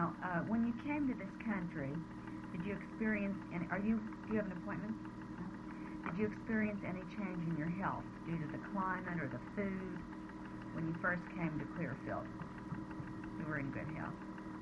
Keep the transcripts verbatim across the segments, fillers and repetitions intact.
Now, uh, when you came to this country, did you experience any, are you, do you have an appointment? Did you experience any change in your health due to the climate or the food when you first came to Clearfield? You were in good health.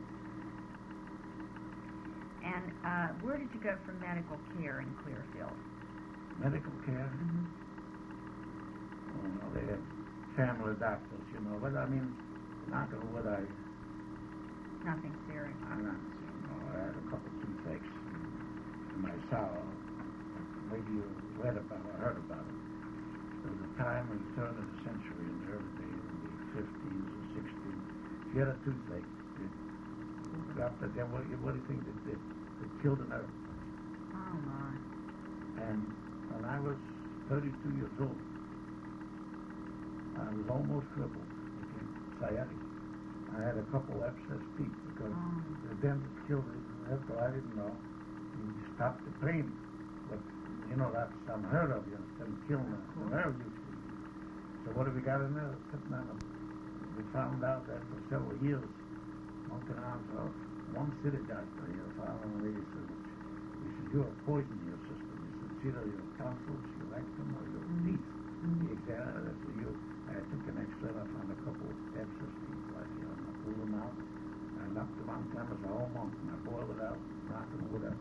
And uh, where did you go for medical care in Clearfield? Medical care? Mm-hmm. Well, they had family doctors, you know, but I mean, not what I... Nothing serious. I'm not, you know, I had a couple toothaches in my sour. Maybe you read about it, heard about it. There was a time in the turn of the century, in the early days, in the fifties or sixties, if you had a toothache, it dropped it, then what, what do you think it did? It killed an nerve. Oh, my. And when I was thirty-two years old, I was almost crippled. I became sciatic. I had a couple abscess teeth because oh. the dentist killed it. After I didn't know, he stopped the pain. But you know that's unheard of. You understand? Killing the, the nerve usually. So what have we got in there? Sitting on them. We found out after several years, monkey around, so one city doctor here found a lady said, he said, you have poison in your system. He said, it's either your tonsils, your rectum, or your mm-hmm. teeth. Mm-hmm. He examined it. So you, I took an X-ray. I found a couple of abscess teeth right here. And I pulled them out. I knocked them on cameras a whole month, and I boiled it out, knocked them with that.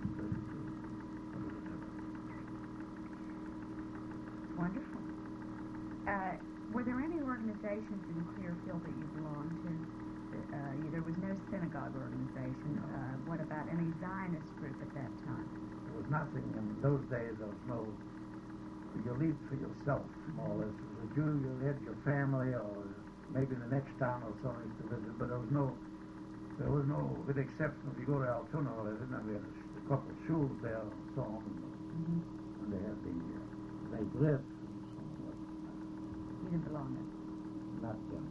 Wonderful. Uh, were there any organizations in Clearfield that you belonged to? Uh, there was no synagogue organization. No. Uh, what about any Zionist group at that time? There was nothing. In those days, there was no... You leave for yourself, more or less. As a Jew, you had your family, or maybe the next town or something to visit, but there was no... There was no... With the exception, if you go to Altoona, they didn't have a couple of schools there, and so on. Mm-hmm. And they had the... Uh, they lived, and so on. You didn't belong there? Not them.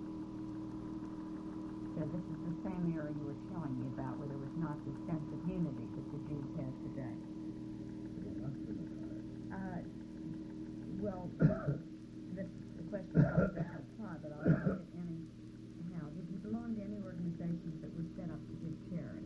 So this is the same era you were telling me about, where there was not the sense of unity that the Jews have today. Uh, well, this, the question doesn't apply, but I'll ask it anyhow. Did you belong to any organizations that were set up to give charity?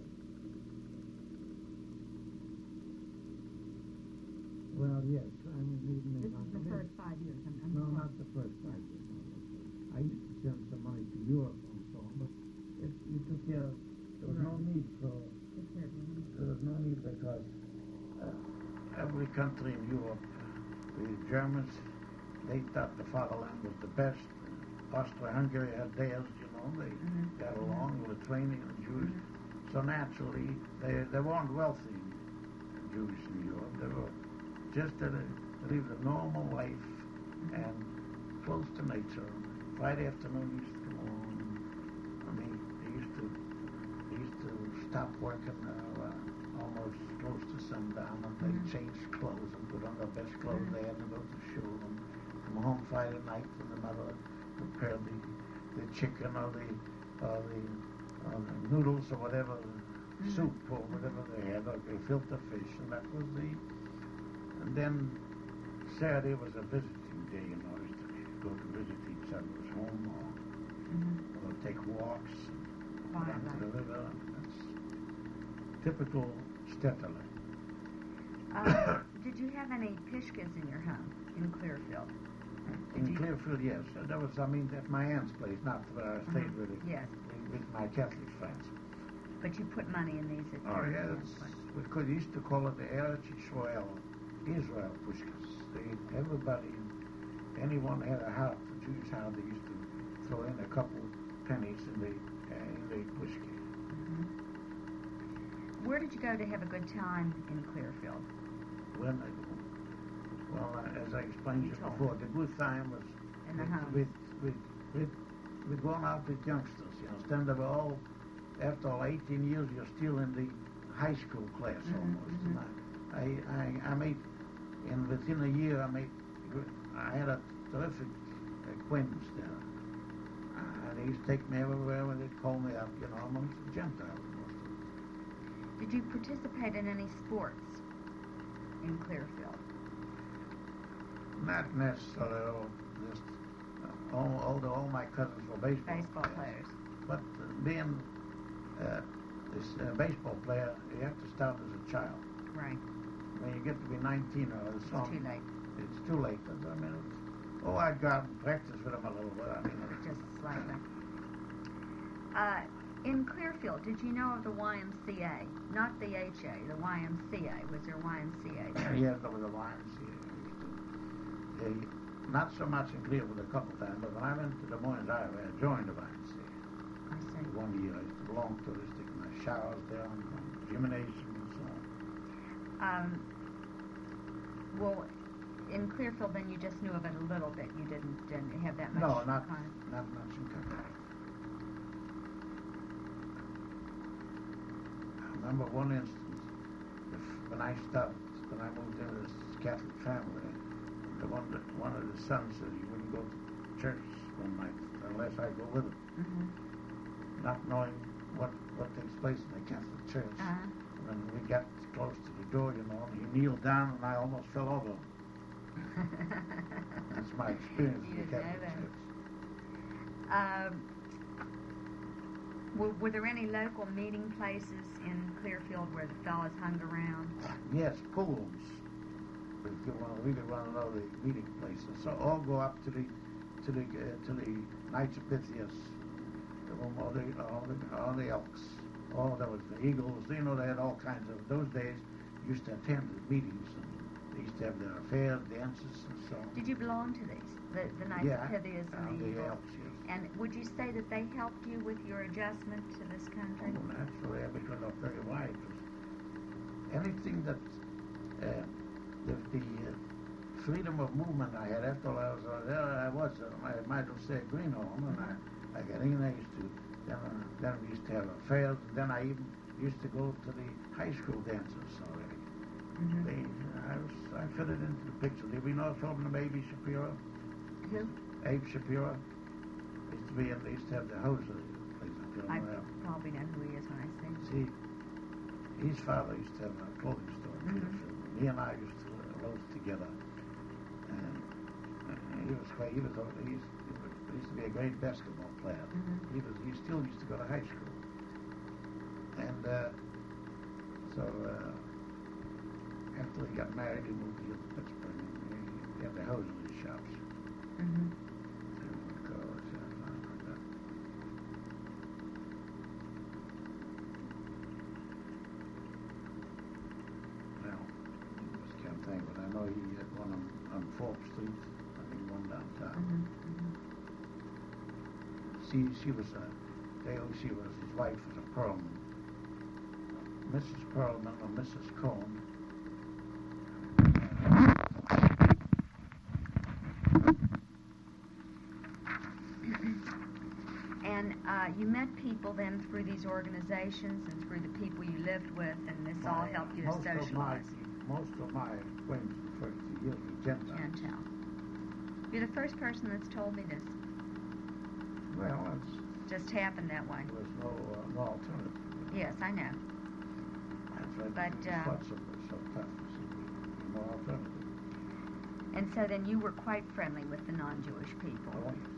Well, yes. I mean, even this is the first five years. I'm, I'm no, sorry. not the first five years. No, I used to send some money to Europe and so on, but if you took care, there was right. no need for. Took care of you. There was no need because uh, every country in Europe, the Germans, they thought the fatherland was the best. Austria-Hungary had theirs, you know, they mm-hmm. got along, Lithuania and Jews. Mm-hmm. So naturally, they they weren't wealthy Jews in Europe. They were just to live a normal life and close to nature. Friday afternoon used to come on. I mean, they used to they used to stop working uh, uh, almost close to sundown, and they mm-hmm. changed clothes and put on their best clothes mm-hmm. they had to go to school. And come home Friday night, and the mother prepared the the chicken or the or the, or the noodles or whatever, mm-hmm. soup or whatever they had, or they filter fish, and that was the. And then Saturday was a visiting day, you know, used to go to visit each other's home or, mm-hmm. or take walks and go down to the river. That's typical Stetterle. Uh, did you have any Pishkas in your home in Clearfield? Did in you? Clearfield, yes. That was, I mean, at my aunt's place, not where I stayed uh-huh. really. Yes. With my Catholic friends. But you put money in these at Oh, your yeah, aunt's place. we could used to call it the Eretz Yisrael, Israel Pushkas. They, everybody, anyone had a house, a Jewish house, they used to throw in a couple pennies in the, uh, in the pushki. Mm-hmm. Where did you go to have a good time in Clearfield? When I, well, uh, as I explained You to you told before, the good time was In the with, house. with, with, with, with going out with youngsters, you know, stand up all, after all eighteen years, you're still in the high school class mm-hmm, almost. Mm-hmm. And I, I, I made, and within a year, I made, I had a terrific acquaintance there. Uh, they used to take me everywhere when they'd call me up, you know, amongst the Gentiles. Did you participate in any sports in Clearfield? Not necessarily, just, uh, all, although all my cousins were baseball, Baseball players. But uh, being uh, this uh, baseball player, you have to start as a child. Right. When you get to be nineteen or so, It's too late. It's too late. I mean, it's, oh, I'd go out and practice with him a little bit. I mean, it's, Just slightly. Uh, in Clearfield, did you know of the Y M C A? Not the H A, the Y M C A. Was there Y M C A there? yes, there was a Y M C A. Yeah, not so much in Clearfield a couple times, but when I went to Des Moines, Iowa, I joined the Y M C A. I see. One year I used to belong to it, stick my showers down, gymnasium and so on. Um, well, in Clearfield, then you just knew of it a little bit. You didn't, didn't have that much. No, not con- not much in contact. I remember one instance, if, when I stopped, when I moved into this Catholic family, the one that, one of the sons said he wouldn't go to church one night unless I go with him, Mm-hmm. not knowing what what takes place in the Catholic church. Uh-huh. When we got close to the door, you know, he kneeled down and I almost fell over him. That's my experience You with the didn't know Catholic that. church. Um, were, were there any local meeting places in Clearfield where the fellas hung around? Yes, pools. If you want to really want to know the meeting places, so all go up to the to the uh, to the Knights of Pythias, the room, all the all the all the Elks, all there was the Eagles. You know, they had all kinds of those days. Used to attend the meetings, and they used to have their affairs, dances, and so on. Did you belong to these, the, the Knights Yeah, of Pythias uh, and the the Eagles? Elks, yes. And would you say that they helped you with your adjustment to this country? Oh, naturally, because I'm very wide. Anything that uh, the, the uh, freedom of movement I had after I was uh, there, I was, uh, I might as well say a greenhorn, and I, I got in, I used to, then, uh, then we used to have affairs, and then I even used to go to the high school dances already. Mm-hmm. They, I was, I fitted into the picture. Did we know a film of Abe Shapiro? Who? Abe Shapiro? Used to be in, they used to have the Hoser place up here. I Well, probably know who he is when I see him. see, his father used to have a clothing store in Mhm. Clearfield. He and I used to uh, roast together. And uh, he was great. He was, a- he used, he was, he used to be a great basketball player. Mhm. He was. He still used to go to high school. And uh, so uh, after he got married, he moved here to Pittsburgh. And he, he had the hosiery shops. Mm-hmm. He had one on, on Fourth Street, I think one downtown. Mm-hmm. She she was a, they, she was, his wife was a Perlman. Missus Perlman or Missus Cohn. And uh, you met people then through these organizations and through the people you lived with, and this all My- helped you to most of my socialize. most of my acquaintances the first few years were Gentiles. Gentile. You're the first person that's told me this. Well, it's, Just happened that way. there was no uh, no alternative. Yes, I know. That's right. But, the uh, spots were so tough. You see, no alternative. And so then you were quite friendly with the non-Jewish people. Oh, yes.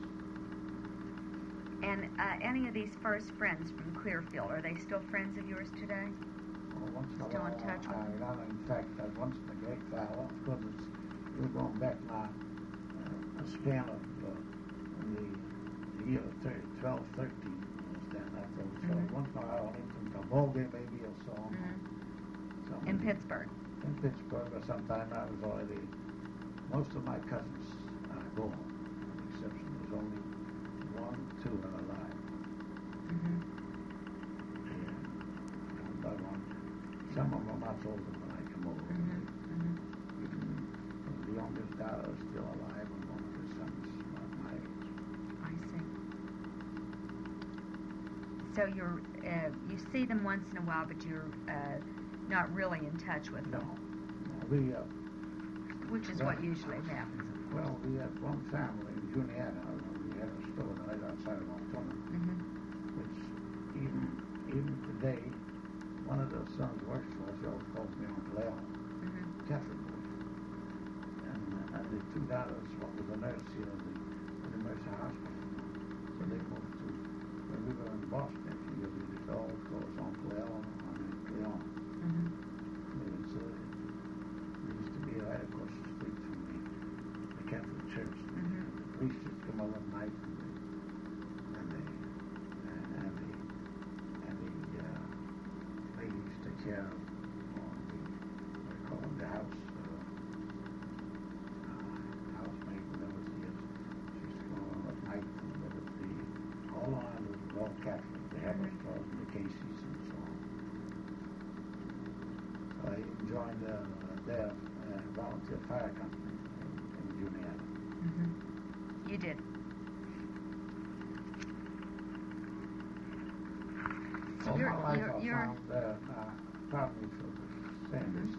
And uh, any of these first friends from Clearfield, are they still friends of yours today? Well, once in a Still in while, touch with I, them? I, in fact, I once in a great while, of course, it's, you're going back now uh, a span of uh, the, the year thir- twelve, thirteen, was that, I thought. So Mhm. once in a while, I went to Volga maybe or so on. Mhm. Some- In Pittsburgh. In Pittsburgh, or sometime I was already, most of my cousins are gone. With the exception, there's only one, two are alive. Mm-hmm. And one by one. Some of them are much older than I come over. Mm-hmm. Mm-hmm. Even the youngest daughter is still alive, and one of his sons is about my age. I see. So you're, uh, you see them once in a while, but you're uh, not really in touch with No. them, No, we, uh, which is what usually happens. well, we had one family in Juniata. We had a store right outside of Altona, Mm-hmm. which even even today, one of those sons works for us. He always calls me Uncle Al, Mm-hmm. Catholic boy. And, uh, and the two daughters, one was a nurse here at the, at the Mercer Hospital. So they moved to, when we were in Boston, if you go, it all goes on Cleon and Cleon. Mm-hmm. It's, uh, it used to be right across the street from the, the Catholic Church. Mm-hmm. The priest used to come over at night and they, and they, uh, and they, and the uh, lady used to take care of all the, what do you call them, the house, uh, uh, housemaid, whatever she is. She used to come over at night and there was the, all around it was all Catholic, the Haberstars and the Caseys and so on. So I joined uh, their uh, volunteer fire company in, in Juniata. Mm-hmm. You did. So All you're, my life you're, I you're, found, uh, uh, probably for the Sanders,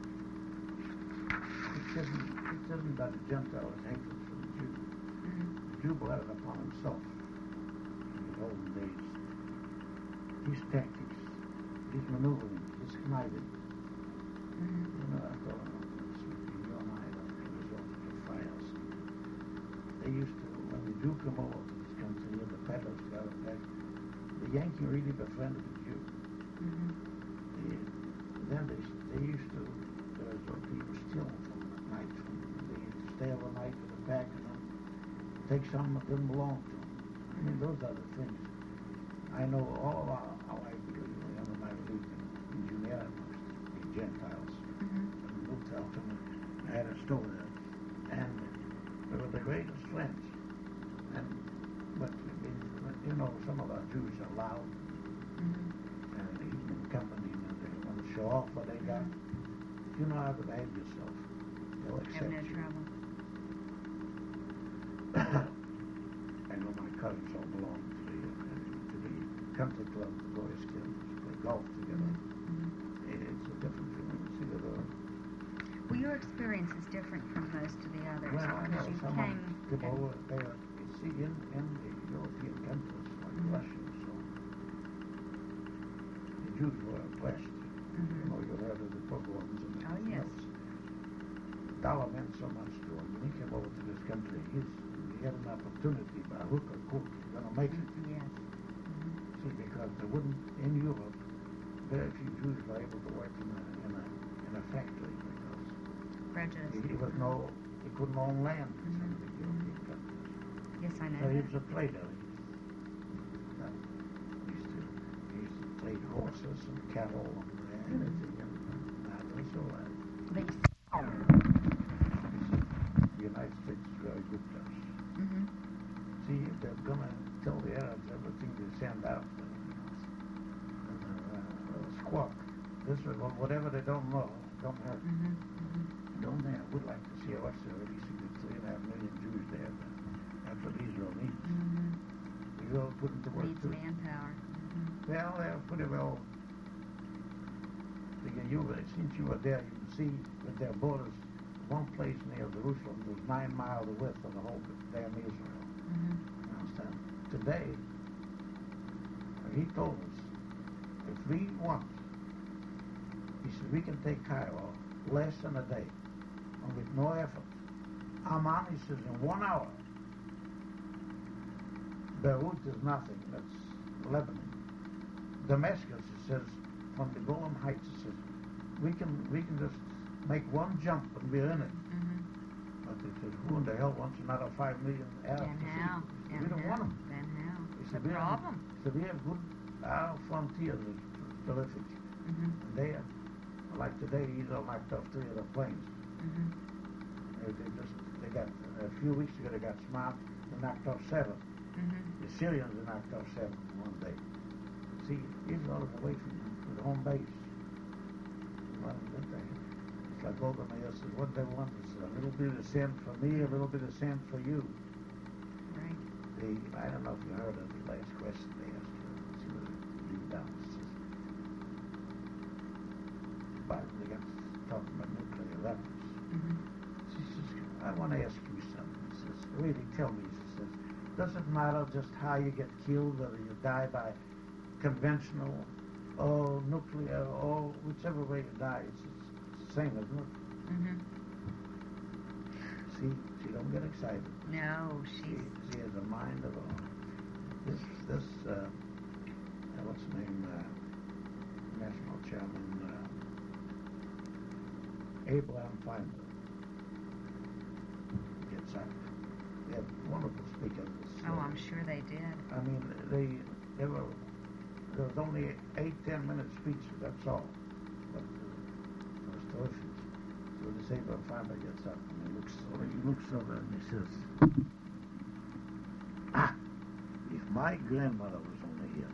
it isn't, it isn't that the Gentiles hatred for the Jew. mm-hmm. The Jew brought it upon himself in the olden days. His tactics, his maneuvering, his conniving. Mm-hmm. You know, I thought, oh, this would be your night after the result of the fires. They used to, when the Jew came over to this country, and the peddlers got it back, the Yankee really befriended the Jew. Mm-hmm. They, then they, they used to, there was what people steal from them at night. From them. They used to stay overnight with a pack and then take something that didn't belong to them. I mean, those are the things. I know all about how I believe, under my belief in, in Juniata, the Gentiles. Mm-hmm. And we moved to Alton, I had a store there. And we were the greatest friends. And, but, you know, some of our Jews are loud. Mm-hmm. And even in company, you know, they want to show off what they got. If you know how to behave yourself, they'll Have accept no you. trouble. I know my cousins all belong to the, uh, to the country club, the Boys Club, play golf together. Mm-hmm. It, it's a different feeling. See the uh, Well, your experience is different from most of the others well, I know because you someone came. came over there. You see, in, in the European countries like Mhm. Russia and so on, the Jews were oppressed. Mhm. You know, you heard of the pogroms and Oh, everything yes. else. Dollar meant so much to him. When he came over to this country, he's, he had an opportunity by hook or crook. He's going to make it. Yes. Mm-hmm. See, because there wouldn't, in Europe, very few Jews were able to work in a, in a, in a factory because Prejudice. he, he was no, he couldn't own land in some of the Mhm. European countries. Yes, I know. So he that. was a trader. He, uh, he used to, he used to trade horses and cattle and anything, and that was all right. But you. The United States is very good to us. Mm-hmm. See, if they're going to tell the Arabs everything they send out, uh, you know, uh, uh, squawk. This is whatever they don't know, don't hurt. Mm-hmm. Mm-hmm. Don't they? I would like to see us there. At least we get three and a half million Jews there. But that's what Israel needs. Mm-hmm. We all put into work Needs too. manpower. Mm-hmm. Well, they're pretty well. Because you, since you were there, you can see that their borders. One place near Jerusalem was nine miles the width of the whole damn Israel. Mm-hmm. You understand? Today, he told us, if we want, he said, we can take Cairo less than a day, and with no effort. Amman, he says, in one hour. Beirut is nothing, that's Lebanon. Damascus, he says, from the Golan Heights, he says, we can, we can just make one jump and we're in it. Mm-hmm. But he says, who in the hell wants another five million Arabs And to see? how? We And don't how? want them. And how? He It's said, a we have- problem. So we have good, our frontiers is terrific. Mm-hmm. And they are, like today, Israel knocked off three of the planes. Mm-hmm. They, they just, they got, a few weeks ago they got smart, they knocked off seven. Mm-hmm. The Syrians they knocked off seven in one day. See, Israel is away from, from the home base. Well, that they, it's like Golda Meir says, what they want is a little bit of sand for me, a little bit of sand for you. Right. They, I don't know if you heard of the last question they asked you. See what it lead down. It says, but they got talking about nuclear weapons. Mm-hmm. She says, I want to ask you something. She says, really, tell me. She says, does it matter just how you get killed, whether you die by conventional or nuclear or whichever way you die? It's, it's the same, isn't it? Mm-hmm. See, she don't get excited. No, She, she's. she has a mind of a... This, this uh, what's the name, uh, national chairman, uh, Abraham Feinberg gets up. They have wonderful speakers. Oh, I'm sure they did. I mean, they, they were, there was only eight, ten minute speeches, that's all. But uh, it was terrific. So this Abraham Feinberg gets up and he looks, he looks over and he says, ah, if my grandmother was only here.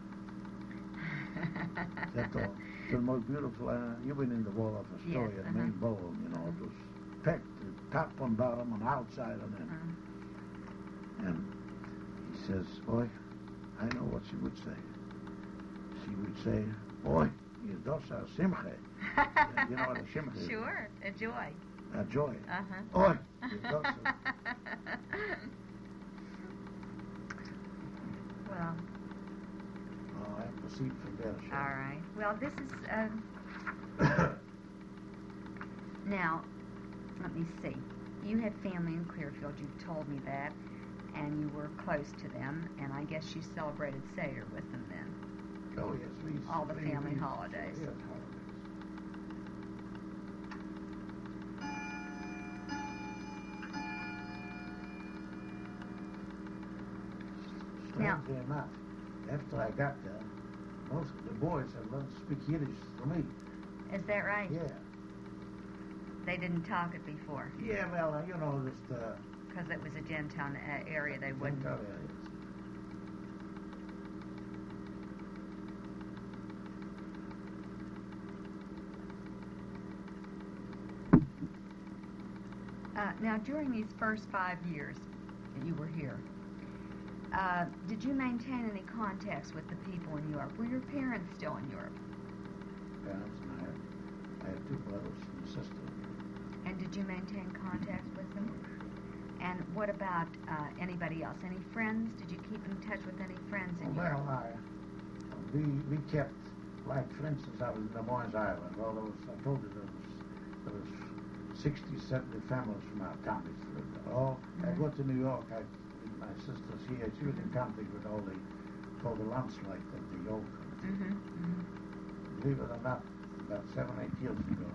That's all. It's the most beautiful, uh, you've been in the Waldorf Astoria, Yes, the uh-huh. main ballroom, you know, it was packed, top and bottom and outside and in. Uh-huh. And he says, boy, I know what she would say. She would say, boy, you dos a simche. You know what a simche is? Sure, a joy. A joy. Uh-huh. Boy, you dos a... Well, Oh, I proceed from there. Sure. all right. Well, this is, uh, now, let me see. You had family in Clearfield, you've told me that, and you were close to them, and I guess you celebrated Seder with them then. Oh, yes, we... All the we- family we- holidays. Yeah, holidays. Now- Strangely enough, after I got there, most of the boys had learned to speak Yiddish to me. Is that right? Yeah. They didn't talk it before, Yeah, well, uh, you know, just, uh... because it was a Gentile uh, area, they wouldn't. Gentile areas. Uh, now, during these first five years that you were here, uh, did you maintain any contacts with the people in Europe? Were your parents still in Europe? Parents and I had, I had two brothers and a sister. And did you maintain contacts with them? And what about uh, anybody else? Any friends? Did you keep in touch with any friends in Well, Europe? I, we, we kept, like, for instance, I was in Des Moines, Iowa. Well, there was, I told you, there was, there was sixty, seventy families from our counties. Oh, I Mhm. go to New York, I, my sister's here, she was in contact with all the, all the lunch like that, the old country. Mm-hmm. Mm-hmm. Believe it or not, about seven, eight years ago,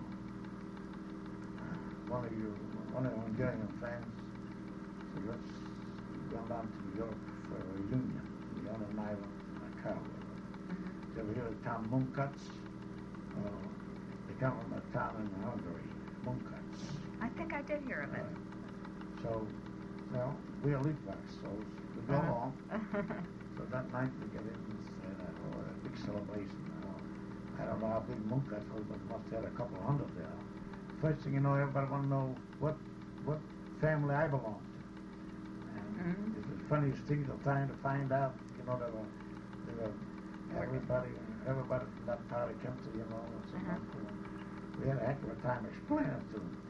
one of you, one of your Hungarian friends said, let's go down to New York for a reunion. Leon and I went in a car with them. Mm-hmm. Did you ever hear of the town Munkats? Uh, they come from a town in Hungary, Munkats. I think I did hear of it. Uh, so, well, we are Litvaks, so we go Uh-huh. along. So that night we get in and say that, oh, a big celebration. Oh, I don't know how big Munkats was, but must have had a couple hundred there. First thing you know, everybody want to know what what family I belong to. And Mhm. it's the funniest thing they're trying to find out. You know, they were, they were everybody, everybody from that part of the country, you know. And so Uh-huh. we had a heck of a time explaining it to them.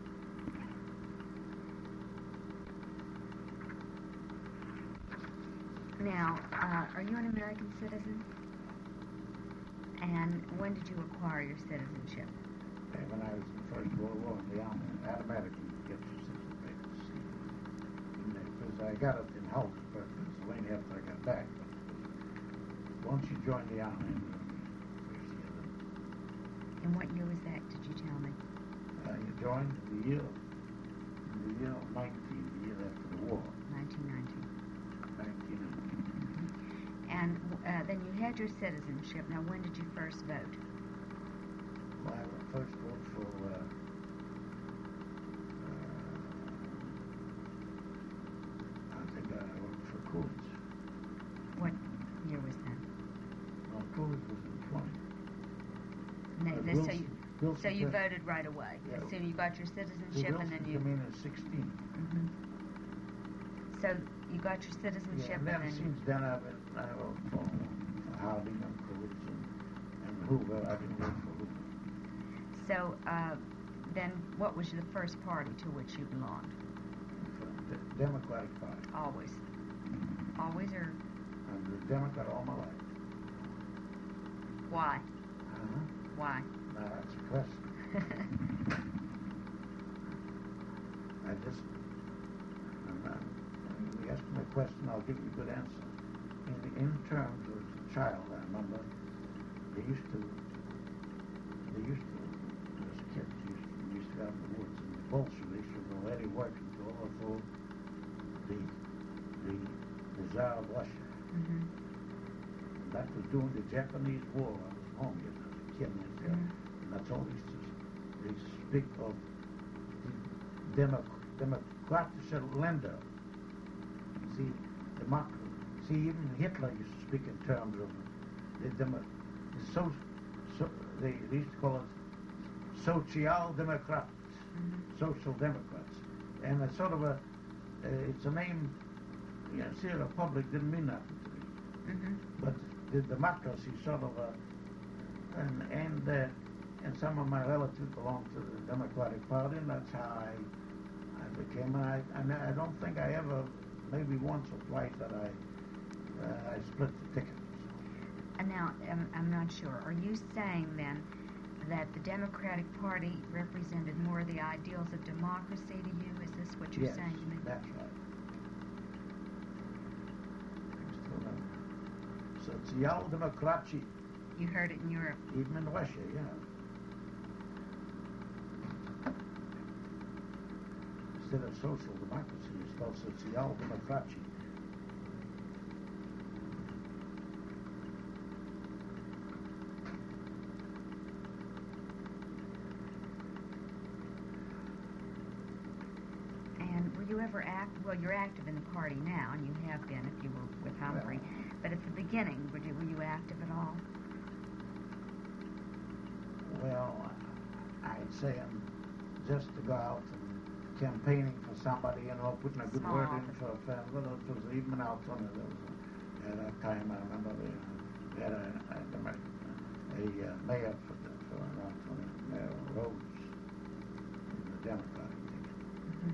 Now, uh, are you an American citizen? And when did you acquire your citizenship? And when I was in the First World War in the Army, I automatically get your citizen papers. Because I got it in Harrisburg, Pennsylvania after I got back. But once you join the Army, you first year, And what year was that, did you tell me? uh, you joined the year, the year of nineteen, the year after the war, nineteen nineteen. nineteen nineteen. And uh, then you had your citizenship. Now, when did you first vote? Well, I first voted for, uh, uh, I think I voted for Coolidge. What year was that? Well, Coolidge was in twenty. No, Uh, this- so Wilson- you, Wilson so you Fisk. voted right away. Yeah. As soon as you got your citizenship, Wilson and then you. came in at sixteen. Mhm. So you got your Yeah, citizenship, and then and then. since then I've been, I voted for, for Harding and Coolidge and, and Hoover. I didn't vote for Hoover. So uh, then, what was the first party to which you belonged? For the Democratic Party. Always. Always, or I'm a Democrat all my life. why? Uh-huh. Why? Now that's a question. I just, I'm not, when you ask me a question, I'll give you a good answer. In, in terms of child, I remember, they used to, they used to, as kids, used to, we used to go out in the woods, and the Bolsheviks were already working to overthrow the, the, the Tsar of Russia. Mm-hmm. That was during the Japanese War. I was home yet as a kid, and that's, Mhm. and that's all they used to, they speak of the democ democratische Länder. See, democ see, even Hitler used to speak in terms of the demo the so, so they, they used to call it Social Democrats, Mm-hmm. Social Democrats, and it's sort of a, uh, it's a name. Yeah, see, a republic didn't mean nothing to me, Mm-hmm. but the democracy sort of a, and and uh, and some of my relatives belong to the Democratic Party, and that's how I I became. And I and I don't think I ever, maybe once or twice, that I uh, I split the ticket. And now, um, I'm not sure. Are you saying then that the Democratic Party represented more the ideals of democracy to you? Is this what you're Yes, saying to me? that's right. Still know. Sozialdemokratie, You heard it in Europe. even in Russia, yeah. Instead of social democracy, it's called Sozialdemokratie. And were you ever act? Well, you're active in the party now, and you have been if you were with Humphrey. Well, But at the beginning, were you, were you active at all? Well, I'd say I'm just to go out and campaigning for somebody, you know, putting a good Small word in office. for a friend. Well, it was even out on it. There was a, at that time, I remember we, we had a, a, a, a uh, mayor for, the, for Mount Tony, Mayor Rhodes, in the Democratic ticket. Mm-hmm.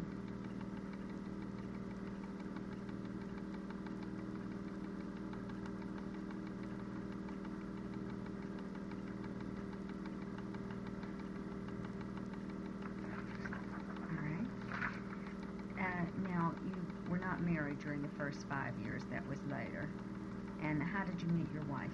All right. Uh, now, you were not married during the first five years. That was later. And how did you meet your wife?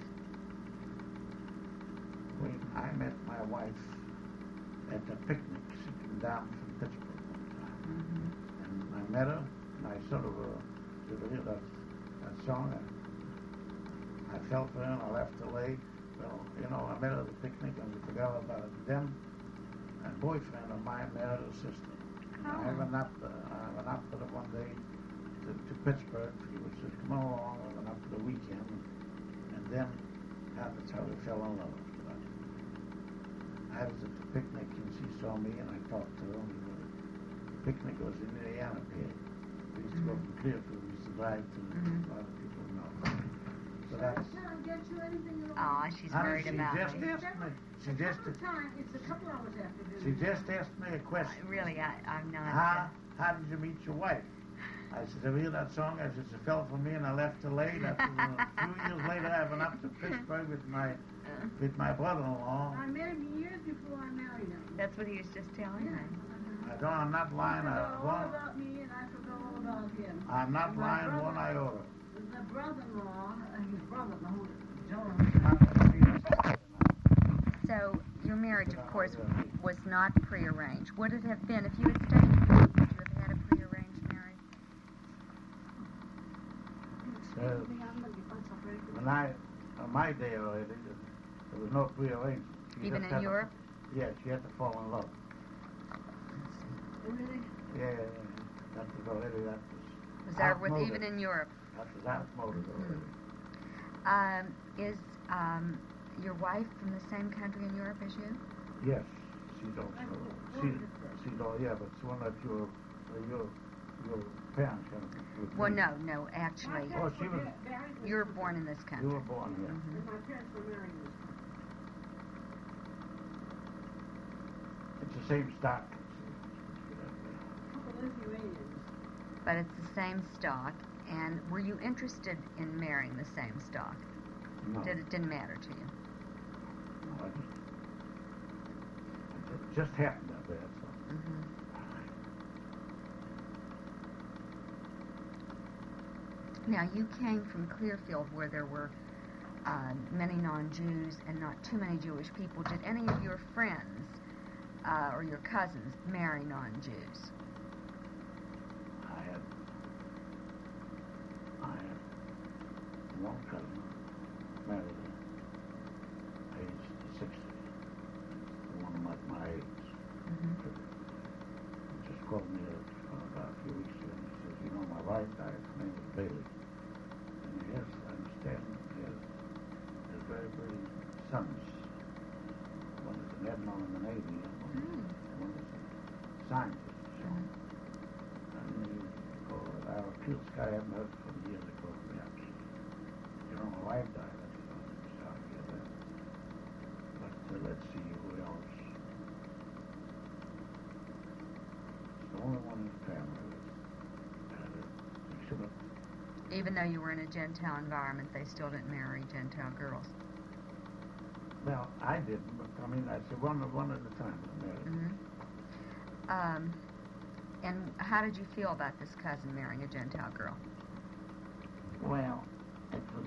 We, I met my wife at a picnic sitting down from Pittsburgh one time. Mm-hmm. And I met her, and I sort of, uh, did you hear that, that song? I, I fell for her, and I left her late. Well, you know, I met her at the picnic, and we forgot about it. Then, a boyfriend of mine married her sister. Oh. I went up, uh, I went up with her one day to, to Pittsburgh. She was just coming along. I went up for the weekend, and then that's how we fell in love. But I was at the picnic, and she saw me, and I talked to her. And we were, the picnic was in Indiana here. We used to go from Clearfield. We used to drive to Mhm. a lot of people know. So that's. Can I get you anything at all? Aw, she's Honey, worried she about just me. asked me. She A just. couple of times, it's a couple hours after dinner. She just asked me a question. Really, I, I'm not. How, how did you meet your wife? I said, have you heard that song? I said, she fell for me and I left her late. After, uh, a few years later, I went up to Pittsburgh with my Uh, with my brother-in-law. I met him years before I married him. that's what he was just telling Yeah. me. I don't, I'm not He lying. I, forgot all well, about me and I forgot all about him. I'm not And my lying brother- one iota. The brother-in-law, uh, his brother-in-law, John. So your marriage, of course, was not prearranged. Would it have been if you had stayed in Europe? Would you have had a prearranged marriage? Uh, when I, on my day already, there was no pre-arrangement. She Even just in had to- Europe? Yeah, she had to fall in love. Really? Yeah, yeah, yeah. That was already, that was. Was that with outmoded. even in Europe? That was outmoded already. Um, is um, your wife from the same country in Europe as you? Yes, she's also, Like, she, what is that? she's all, yeah, but it's one that your, uh, your, your parents had. with Well, me. no, no, actually, My Oh, parents she were was- ma- married in you were this born in this You country. were born here. Mhm. And my parents were married in this country. It's the same stock. Couple Lithuanians. But it's the same stock. And were you interested in marrying the same stock? No, Did it didn't matter to you? no, I just, it just happened that way, that's all. Mm-hmm. Now, you came from Clearfield where there were uh, many non-Jews and not too many Jewish people. Did any of your friends uh, or your cousins marry non-Jews? I had, I had one cousin married at age sixty, one of my, my age. Mm-hmm. He just called me uh, about a few weeks ago and he says, you know, my wife died, her name was Bailey. And yes, I understand, yes, they're very, very sons. One is an admiral in the Navy and one, Mm. one is a scientist. So, and he called our Pilsk, I haven't heard from years ago, perhaps. You know, my wife died. I said, oh, I'm sorry to hear that. But uh, let's see who else. It's the only one in the family that had a exhibit. Even though you were in a Gentile environment, they still didn't marry Gentile girls. Well, I didn't, but I mean, I said one, one at a time I married. Mm-hmm. Um, and how did you feel about this cousin marrying a Gentile girl? Well, it was,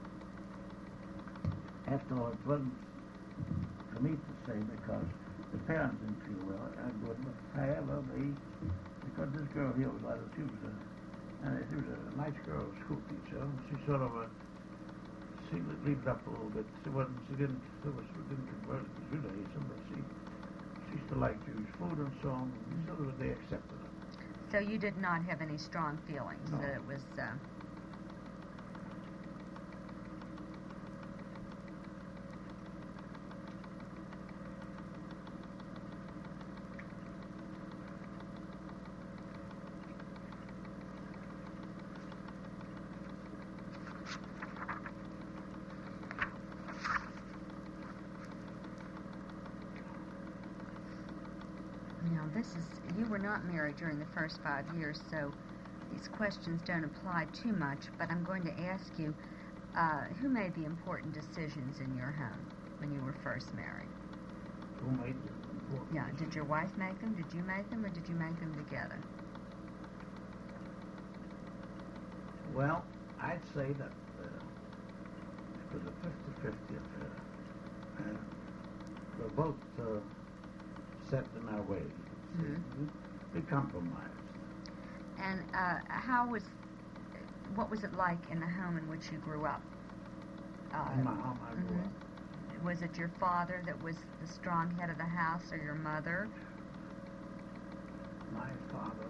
after all, it wasn't for me to say because the parents didn't feel well and good, but however, they, because this girl here was like, she was a, and she was a nice girl, a school teacher, and she sort of, uh, she lived up a little bit. She wasn't, she didn't, she was, she didn't convert to Judaism, but she, she used to like Jewish food and so on, and sort of they accepted her. So you did not have any strong feelings No. that it was... Uh, Now, this is, you were not married during the first five years, so these questions don't apply too much, but I'm going to ask you, uh, who made the important decisions in your home when you were first married? Who made the important Yeah, did your wife make them, did you make them, or did you make them together? Well, I'd say that uh, it was a fifty-fifty affair. Uh, we're both uh, set in our ways. Mhm. We, we compromised. And uh, how was, what was it like in the home in which you grew up? Uh, In my home, I grew mhm. up. Was it your father that was the strong head of the house, or your mother? My father,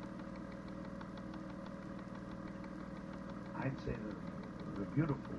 I'd say the, the beautiful,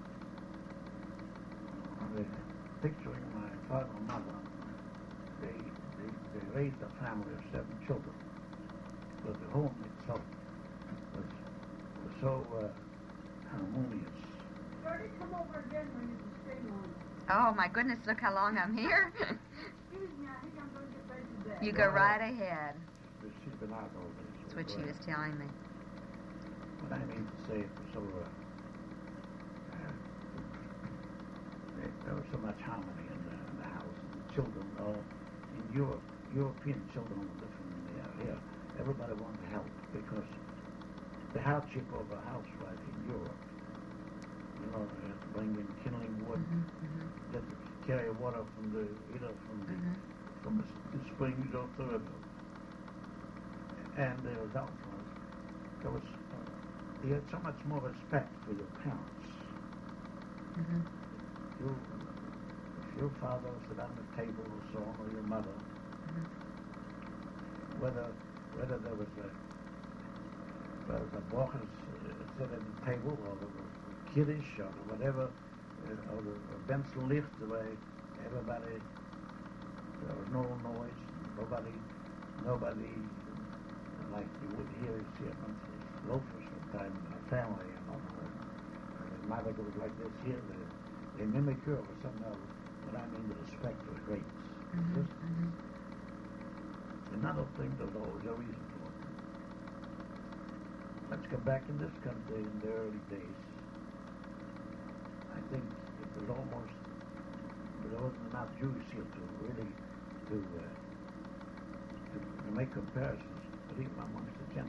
the picturing my father and mother, they, they, they raised a family of seven children. But the home itself was, was so uh, harmonious. Shorty, come over again when you can stay long. Oh my goodness, look how long I'm here. Excuse me, I think I'm going to get ready to bed. You go right ahead. She's been out all day. That's what she was telling me. What I mean to say, it was so, uh, uh, there, there was so much harmony in the, in the house. And the children, uh, in Europe, European children were different than they are here. Everybody wanted to help because the hardship of a housewife in Europe, you know, you have to bring in kindling wood, Mhm, mhm. you have to carry water from the, either from the, Mhm. from the, the springs or the river. And there was also, there was, uh, you had so much more respect for your parents. Mhm. You, if your father sat on the table or so on, or your mother, Mhm. whether whether there was a there was a bochus uh, sit at the table, or there was a kiddush, or whatever, uh, or the Benzel licht, the way everybody, there was no noise, nobody, nobody, like you would hear, see amongst the loafers sometimes in a family, you know, and the mother goes like this here, they, they mimic her or something else, but I mean the respect was great. Mhm, Just mhm. another thing, there's always a reason for it. Let's go back in this country in the early days. I think it was almost, there wasn't enough Jews here to really, to, uh, to, to make comparisons, but even amongst the